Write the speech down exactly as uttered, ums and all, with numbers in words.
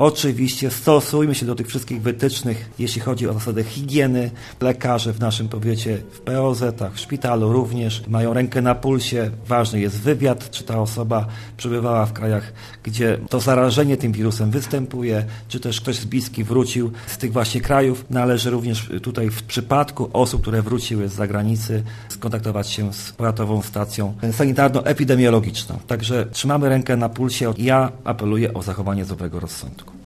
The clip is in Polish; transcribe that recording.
Oczywiście stosujmy się do tych wszystkich wytycznych, jeśli chodzi o zasadę higieny. Lekarze w naszym powiecie, w P O Z-ach, w szpitalu również mają rękę na pulsie. Ważny jest wywiad, czy ta osoba przebywała w krajach, gdzie to zarażenie tym wirusem występuje, czy też ktoś z bliskich wrócił z tych właśnie krajów. Należy również tutaj w przypadku osób, które wróciły z zagranicy, skontaktować się z powiatową stacją sanitarno-epidemiologiczną. Także trzymamy rękę na pulsie. Ja apeluję o zachowanie zdrowego rozsądku.